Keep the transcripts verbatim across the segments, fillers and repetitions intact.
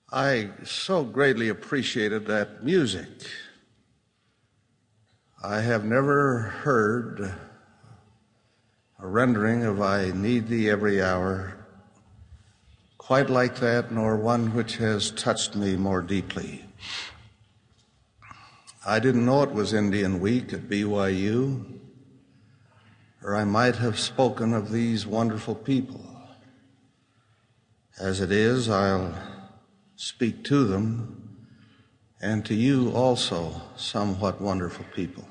I so greatly appreciated that music. I have never heard a rendering of I Need Thee Every Hour quite like that, nor one which has touched me more deeply. I didn't know it was Indian Week at B Y U, or I might have spoken of these wonderful people. As it is, I'll speak to them and to you also, somewhat wonderful people.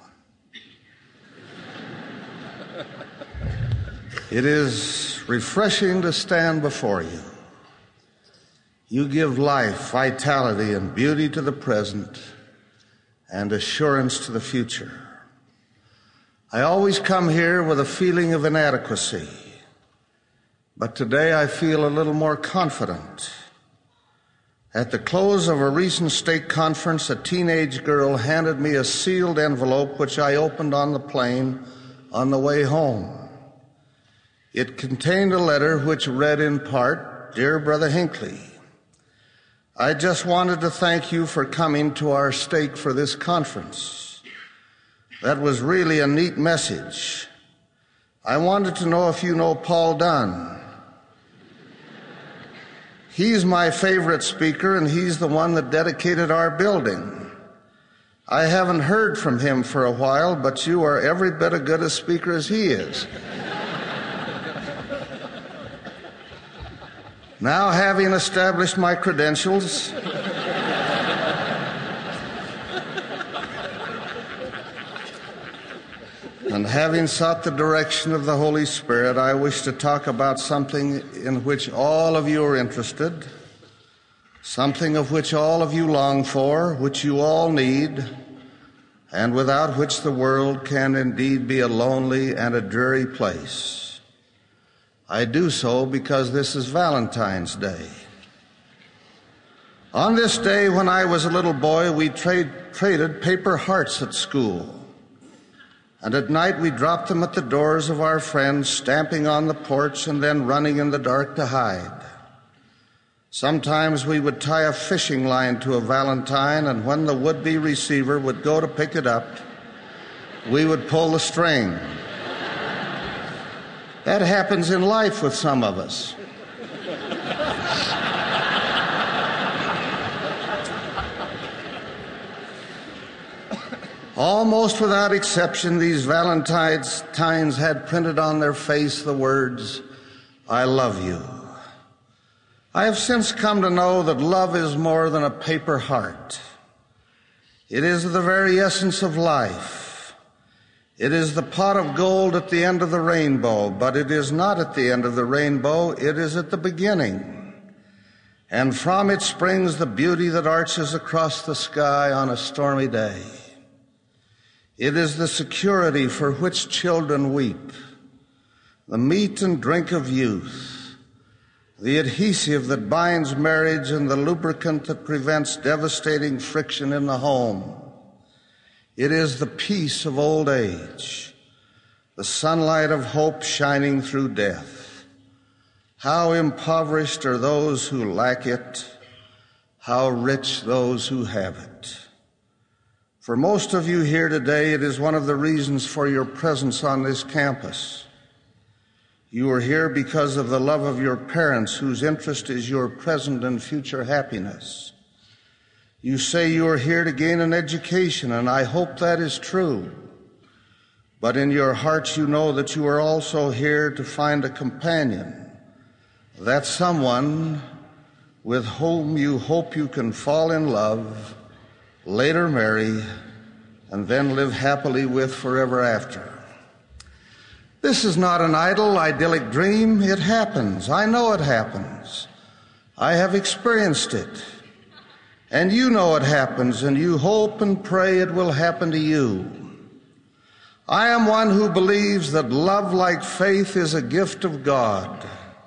It is refreshing to stand before you. You give life, vitality, and beauty to the present and assurance to the future. I always come here with a feeling of inadequacy, but today I feel a little more confident. At the close of a recent stake conference, a teenage girl handed me a sealed envelope which I opened on the plane on the way home. It contained a letter which read in part, "Dear Brother Hinckley, I just wanted to thank you for coming to our stake for this conference. That was really a neat message. I wanted to know if you know Paul Dunn. He's my favorite speaker, and he's the one that dedicated our building. I haven't heard from him for a while, but you are every bit as good a speaker as he is." Now, having established my credentials, and having sought the direction of the Holy Spirit, I wish to talk about something in which all of you are interested, something of which all of you long for, which you all need, and without which the world can indeed be a lonely and a dreary place. I do so because this is Valentine's Day. On this day, when I was a little boy, we trade, traded paper hearts at school. And at night, we dropped them at the doors of our friends, stamping on the porch and then running in the dark to hide. Sometimes we would tie a fishing line to a valentine, and when the would-be receiver would go to pick it up, we would pull the string. That happens in life with some of us. Almost without exception, these Valentines had printed on their face the words, "I love you." I have since come to know that love is more than a paper heart. It is the very essence of life. It is the pot of gold at the end of the rainbow, but it is not at the end of the rainbow, it is at the beginning. And from it springs the beauty that arches across the sky on a stormy day. It is the security for which children weep, the meat and drink of youth, the adhesive that binds marriage and the lubricant that prevents devastating friction in the home. It is the peace of old age, the sunlight of hope shining through death. How impoverished are those who lack it, how rich those who have it. For most of you here today, it is one of the reasons for your presence on this campus. You are here because of the love of your parents, whose interest is your present and future happiness. You say you are here to gain an education, and I hope that is true. But in your hearts, you know that you are also here to find a companion, that someone with whom you hope you can fall in love, later marry, and then live happily with forever after. This is not an idle, idyllic dream. It happens. I know it happens. I have experienced it. And you know it happens, and you hope and pray it will happen to you. I am one who believes that love, like faith, is a gift of God.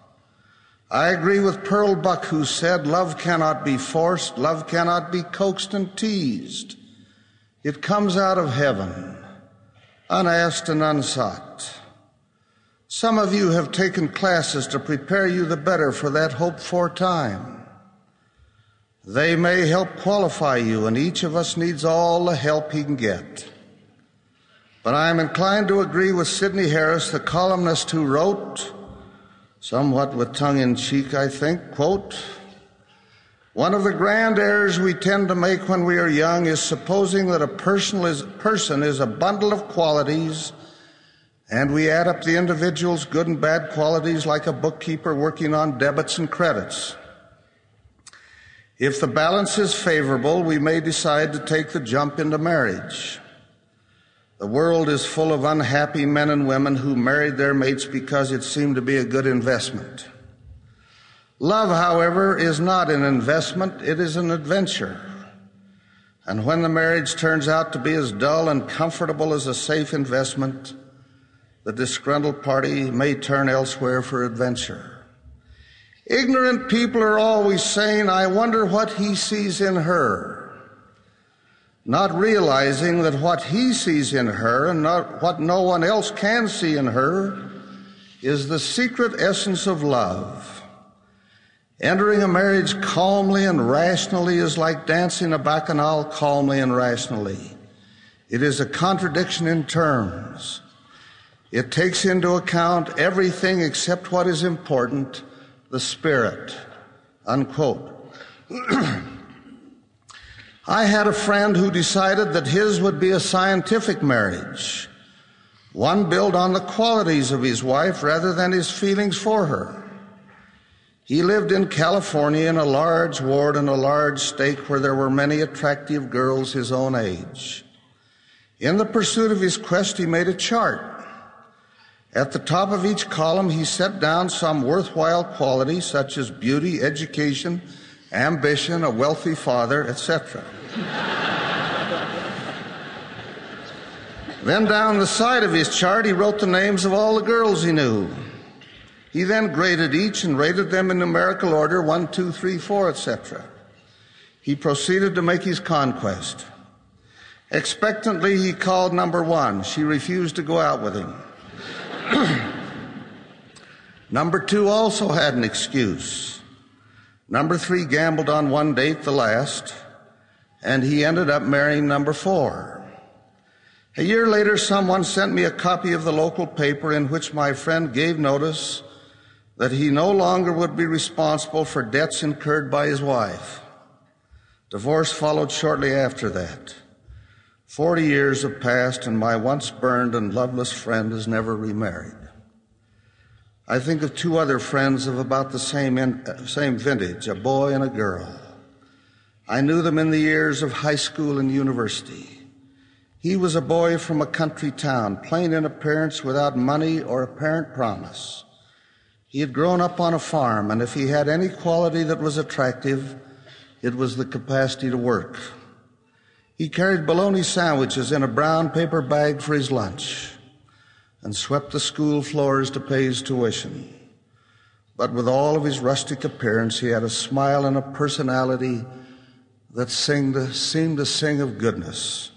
I agree with Pearl Buck, who said, "Love cannot be forced, love cannot be coaxed and teased. It comes out of heaven, unasked and unsought." Some of you have taken classes to prepare you the better for that hoped-for time. They may help qualify you, and each of us needs all the help he can get. But I am inclined to agree with Sidney Harris, the columnist who wrote, somewhat with tongue-in-cheek, I think, quote, "One of the grand errors we tend to make when we are young is supposing that a person is, person is a bundle of qualities, and we add up the individual's good and bad qualities like a bookkeeper working on debits and credits. If the balance is favorable, we may decide to take the jump into marriage. The world is full of unhappy men and women who married their mates because it seemed to be a good investment. Love, however, is not an investment, it is an adventure. And when the marriage turns out to be as dull and comfortable as a safe investment, the disgruntled party may turn elsewhere for adventure. Ignorant people are always saying, 'I wonder what he sees in her,' not realizing that what he sees in her and not what no one else can see in her is the secret essence of love. Entering a marriage calmly and rationally is like dancing a bacchanal calmly and rationally. It is a contradiction in terms. It takes into account everything except what is important, the spirit," unquote. I had a friend who decided that his would be a scientific marriage, one built on the qualities of his wife rather than his feelings for her. He lived in California in a large ward in a large state where there were many attractive girls his own age. In the pursuit of his quest, he made a chart. At the top of each column, he set down some worthwhile quality such as beauty, education, ambition, a wealthy father, et cetera. Then down the side of his chart, he wrote the names of all the girls he knew. He then graded each and rated them in numerical order, one, two, three, four, et cetera. He proceeded to make his conquest. Expectantly, he called number one. She refused to go out with him. Number two also had an excuse. Number three gambled on one date, the last, and he ended up marrying number four. A year later, someone sent me a copy of the local paper in which my friend gave notice that he no longer would be responsible for debts incurred by his wife. Divorce followed shortly after that. Forty years have passed, and my once burned and loveless friend has never remarried. I think of two other friends of about the same, in, same vintage, a boy and a girl. I knew them in the years of high school and university. He was a boy from a country town, plain in appearance, without money or apparent promise. He had grown up on a farm, and if he had any quality that was attractive, it was the capacity to work. He carried bologna sandwiches in a brown paper bag for his lunch and swept the school floors to pay his tuition. But with all of his rustic appearance, he had a smile and a personality that seemed to, seemed to sing of goodness.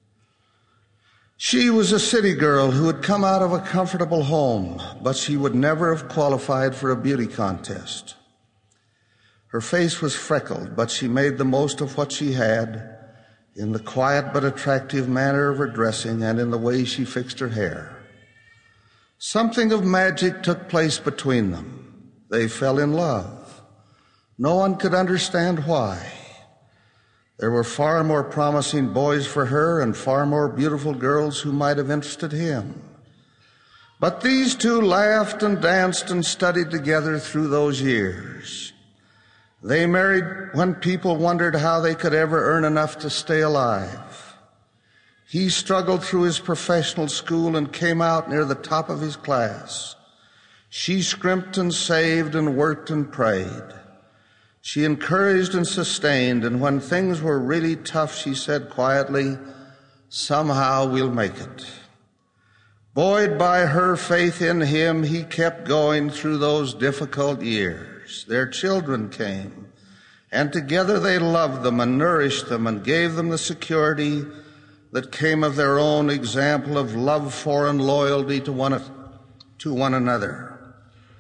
She was a city girl who had come out of a comfortable home, but she would never have qualified for a beauty contest. Her face was freckled, but she made the most of what she had in the quiet but attractive manner of her dressing and in the way she fixed her hair. Something of magic took place between them. They fell in love. No one could understand why. There were far more promising boys for her and far more beautiful girls who might have interested him. But these two laughed and danced and studied together through those years. They married when people wondered how they could ever earn enough to stay alive. He struggled through his professional school and came out near the top of his class. She scrimped and saved and worked and prayed. She encouraged and sustained, and when things were really tough, she said quietly, "Somehow we'll make it." Buoyed by her faith in him, he kept going through those difficult years. Their children came, and together they loved them and nourished them and gave them the security that came of their own example of love for and loyalty to one, to one another.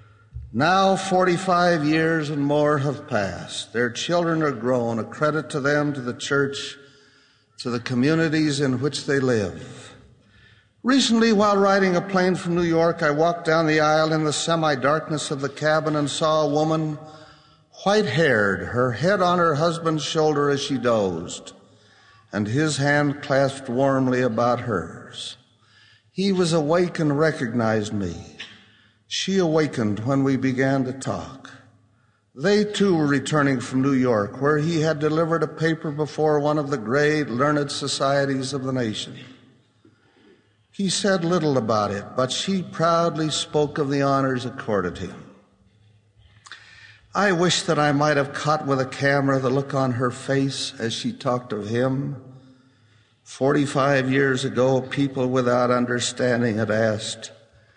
Now forty-five years and more have passed. Their children are grown, a credit to them, to the church, to the communities in which they live. Recently, while riding a plane from New York, I walked down the aisle in the semi-darkness of the cabin and saw a woman, white-haired, her head on her husband's shoulder as she dozed, and his hand clasped warmly about hers. He was awake and recognized me. She awakened when we began to talk. They too were returning from New York, where he had delivered a paper before one of the great learned societies of the nation. He said little about it, but she proudly spoke of the honors accorded him. I wish that I might have caught with a camera the look on her face as she talked of him. Forty-five years ago, people without understanding had asked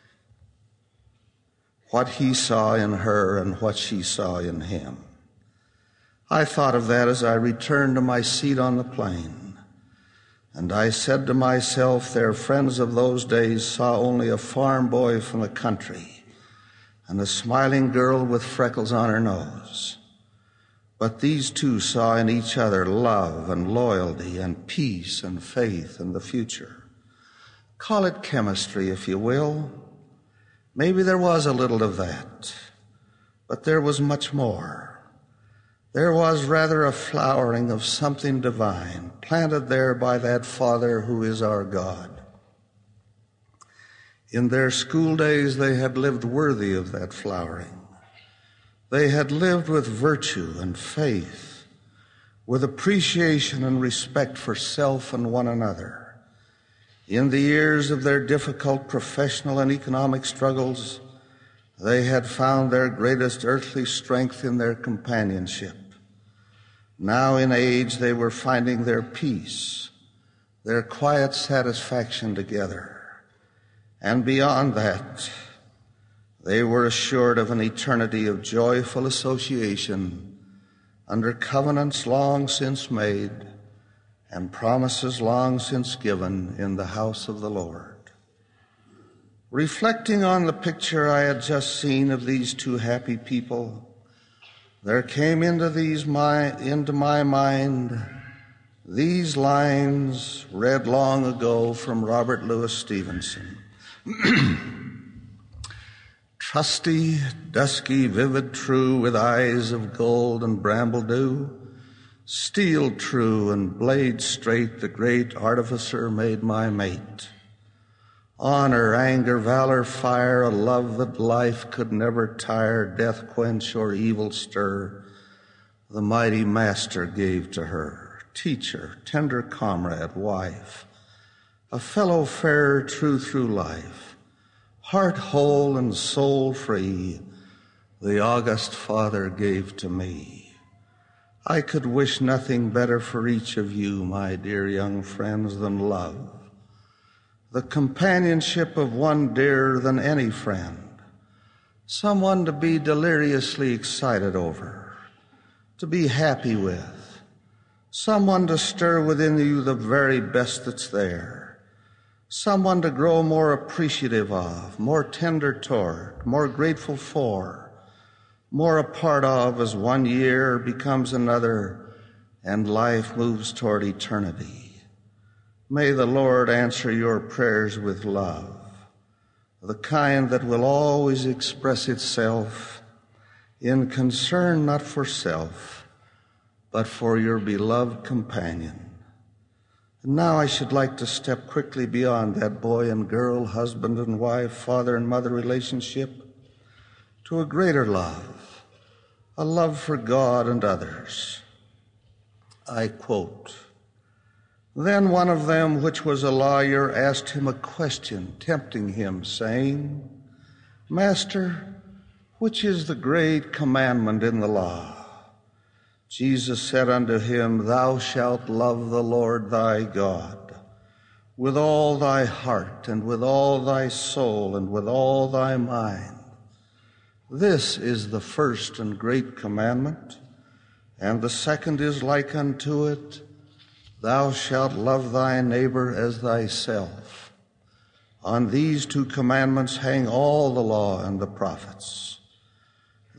what he saw in her and what she saw in him. I thought of that as I returned to my seat on the plane, and I said to myself, their friends of those days saw only a farm boy from the country and a smiling girl with freckles on her nose. But these two saw in each other love and loyalty and peace and faith and the future. Call it chemistry, if you will. Maybe there was a little of that, but there was much more. There was rather a flowering of something divine, planted there by that Father who is our God. In their school days, they had lived worthy of that flowering. They had lived with virtue and faith, with appreciation and respect for self and one another. In the years of their difficult professional and economic struggles, they had found their greatest earthly strength in their companionship. Now in age, they were finding their peace, their quiet satisfaction together. And beyond that, they were assured of an eternity of joyful association under covenants long since made and promises long since given in the house of the Lord. Reflecting on the picture I had just seen of these two happy people, there came into these my, into my mind these lines read long ago from Robert Louis Stevenson. Trusty, dusky, vivid, true, with eyes of gold and bramble dew, steel true and blade straight, the great artificer made my mate. Honor, anger, valor, fire, a love that life could never tire, death quench or evil stir, the mighty master gave to her. Teacher, tender comrade, wife, a fellow farer true through life, heart whole and soul free, the august Father gave to me. I could wish nothing better for each of you, my dear young friends, than love, the companionship of one dearer than any friend, someone to be deliriously excited over, to be happy with, someone to stir within you the very best that's there, someone to grow more appreciative of, more tender toward, more grateful for, more a part of as one year becomes another and life moves toward eternity. May the Lord answer your prayers with love, the kind that will always express itself in concern not for self, but for your beloved companion. And now I should like to step quickly beyond that boy and girl, husband and wife, father and mother relationship to a greater love, a love for God and others. I quote, "Then one of them, which was a lawyer, asked him a question, tempting him, saying, 'Master, which is the great commandment in the law?' Jesus said unto him, 'Thou shalt love the Lord thy God with all thy heart and with all thy soul and with all thy mind. This is the first and great commandment, and the second is like unto it, Thou shalt love thy neighbor as thyself. On these two commandments hang all the law and the prophets.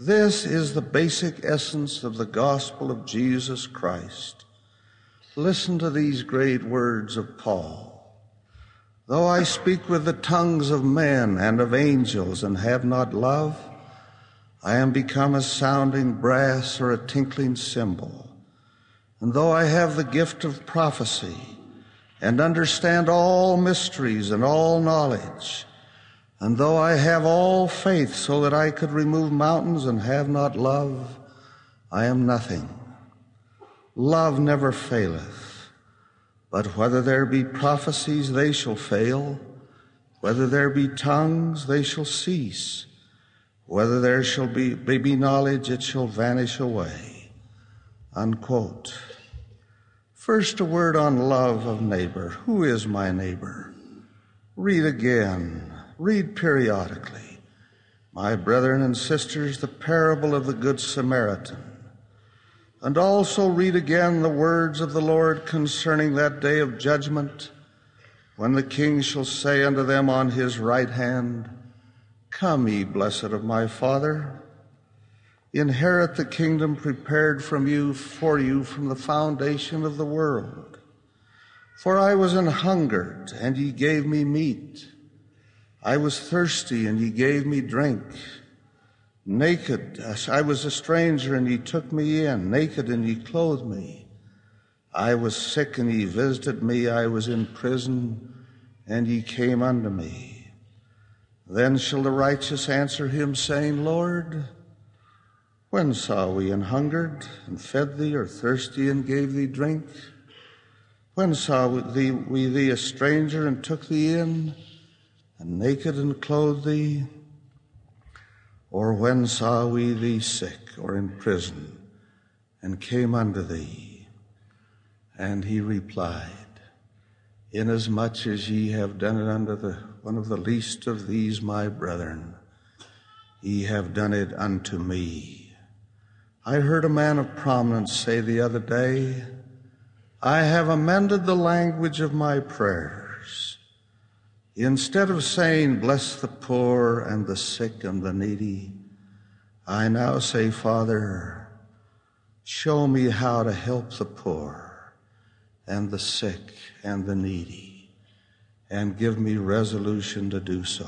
This is the basic essence of the gospel of Jesus Christ. Listen to these great words of Paul. Though I speak with the tongues of men and of angels and have not love, I am become a sounding brass or a tinkling cymbal. And though I have the gift of prophecy and understand all mysteries and all knowledge, and though I have all faith so that I could remove mountains and have not love, I am nothing. Love never faileth. But whether there be prophecies, they shall fail. Whether there be tongues, they shall cease. Whether there shall be, be knowledge, it shall vanish away. Unquote. First, a word on love of neighbor. Who is my neighbor? Read again. Read periodically. My brethren and sisters, the parable of the Good Samaritan. And also read again the words of the Lord concerning that day of judgment, when the King shall say unto them on his right hand, Come, ye blessed of my Father, inherit the kingdom prepared from you for you from the foundation of the world. For I was an hungered, and ye gave me meat. I was thirsty, and ye gave me drink. Naked, I was a stranger, and ye took me in. Naked, and ye clothed me. I was sick, and ye visited me. I was in prison, and ye came unto me. Then shall the righteous answer him, saying, Lord, when saw we an hungered, and fed thee, or thirsty, and gave thee drink? When saw we thee, we thee a stranger, and took thee in, and naked, and clothed thee? Or when saw we thee sick, or in prison, and came unto thee? And he replied, Inasmuch as ye have done it unto the, one of the least of these my brethren, ye have done it unto me. I heard a man of prominence say the other day, I have amended the language of my prayers. Instead of saying, bless the poor and the sick and the needy, I now say, Father, show me how to help the poor and the sick and the needy, and give me resolution to do so.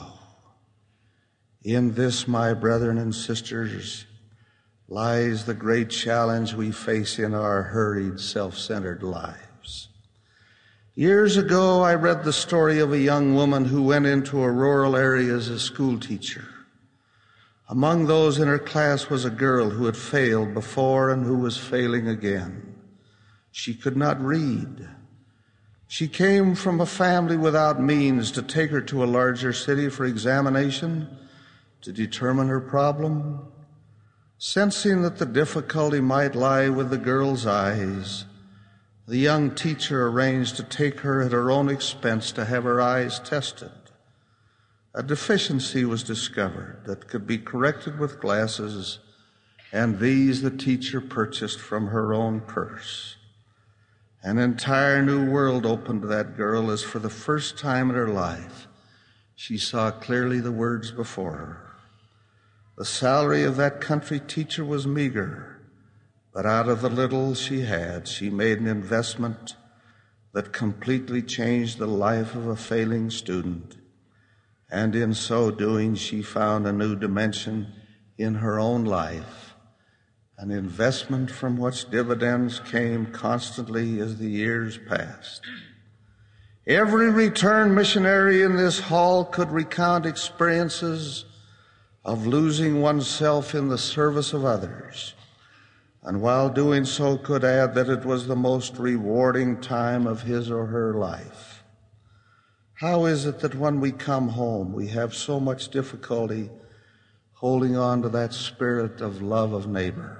In this, my brethren and sisters, lies the great challenge we face in our hurried, self-centered lives. Years ago, I read the story of a young woman who went into a rural area as a school teacher. Among those in her class was a girl who had failed before and who was failing again. She could not read. She came from a family without means to take her to a larger city for examination to determine her problem. Sensing that the difficulty might lie with the girl's eyes, the young teacher arranged to take her at her own expense to have her eyes tested. A deficiency was discovered that could be corrected with glasses, and these the teacher purchased from her own purse. An entire new world opened to that girl as for the first time in her life she saw clearly the words before her. The salary of that country teacher was meager, but out of the little she had, she made an investment that completely changed the life of a failing student. And in so doing, she found a new dimension in her own life, an investment from which dividends came constantly as the years passed. Every returned missionary in this hall could recount experiences of losing oneself in the service of others, and while doing so could add that it was the most rewarding time of his or her life. How is it that when we come home, we have so much difficulty holding on to that spirit of love of neighbor?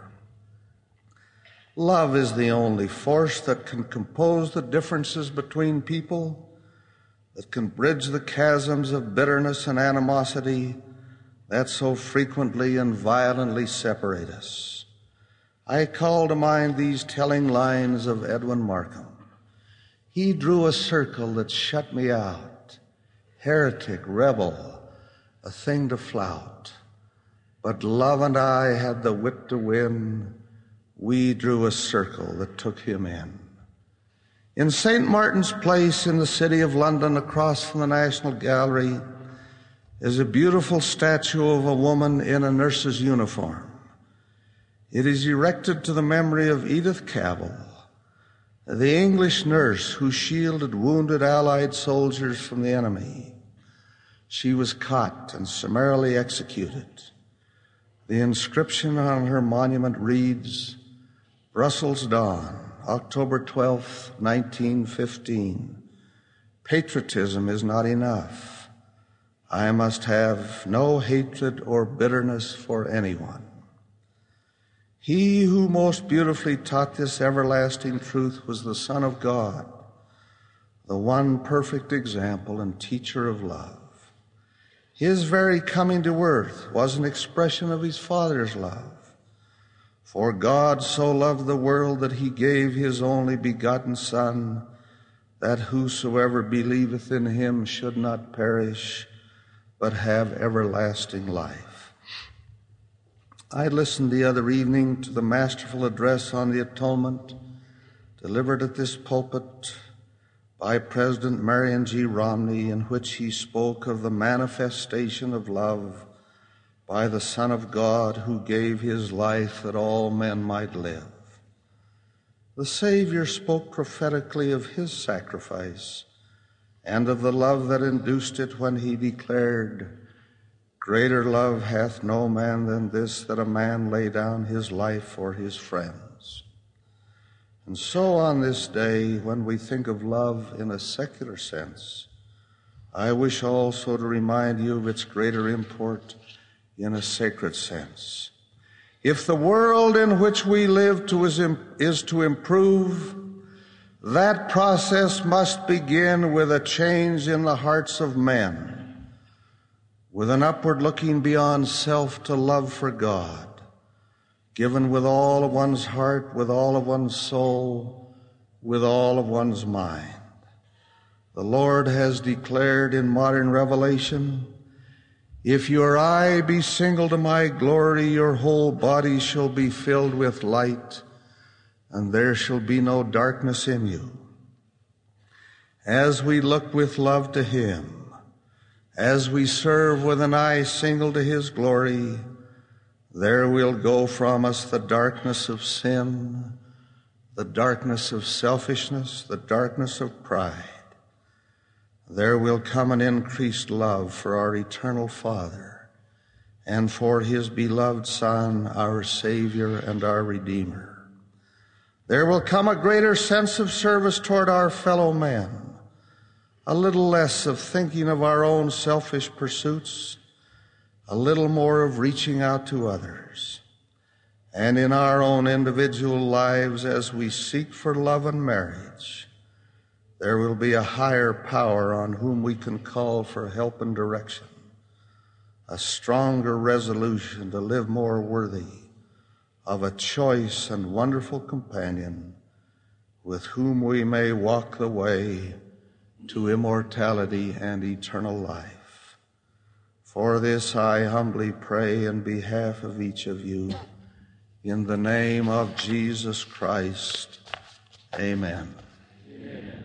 Love is the only force that can compose the differences between people, that can bridge the chasms of bitterness and animosity that so frequently and violently separate us. I call to mind these telling lines of Edwin Markham. He drew a circle that shut me out, heretic, rebel, a thing to flout. But love and I had the wit to win. We drew a circle that took him in. In Saint Martin's Place in the city of London, across from the National Gallery, is a beautiful statue of a woman in a nurse's uniform. It is erected to the memory of Edith Cavell, the English nurse who shielded wounded Allied soldiers from the enemy. She was caught and summarily executed. The inscription on her monument reads, Brussels Dawn, October twelfth, nineteen fifteen. Patriotism is not enough. I must have no hatred or bitterness for anyone. He who most beautifully taught this everlasting truth was the Son of God, the one perfect example and teacher of love. His very coming to earth was an expression of his Father's love. For God so loved the world that he gave his only begotten Son, that whosoever believeth in him should not perish, but have everlasting life. I listened the other evening to the masterful address on the atonement delivered at this pulpit by President Marion G. Romney, in which he spoke of the manifestation of love by the Son of God who gave his life that all men might live. The Savior spoke prophetically of his sacrifice and of the love that induced it when he declared, Greater love hath no man than this, that a man lay down his life for his friends. And so on this day, when we think of love in a secular sense, I wish also to remind you of its greater import in a sacred sense. If the world in which we live to is, is to improve, that process must begin with a change in the hearts of men, with an upward looking beyond self to love for God, given with all of one's heart, with all of one's soul, with all of one's mind. The Lord has declared in modern revelation, If your eye be single to my glory, your whole body shall be filled with light, and there shall be no darkness in you. As we look with love to him, as we serve with an eye single to his glory, there will go from us the darkness of sin, the darkness of selfishness, the darkness of pride. There will come an increased love for our eternal Father and for his beloved Son, our Savior and our Redeemer. There will come a greater sense of service toward our fellow men, a little less of thinking of our own selfish pursuits, a little more of reaching out to others. And in our own individual lives, as we seek for love and marriage, there will be a higher power on whom we can call for help and direction, a stronger resolution to live more worthy of a choice and wonderful companion with whom we may walk the way to immortality and eternal life. For this I humbly pray in behalf of each of you, in the name of Jesus Christ. Amen. Amen.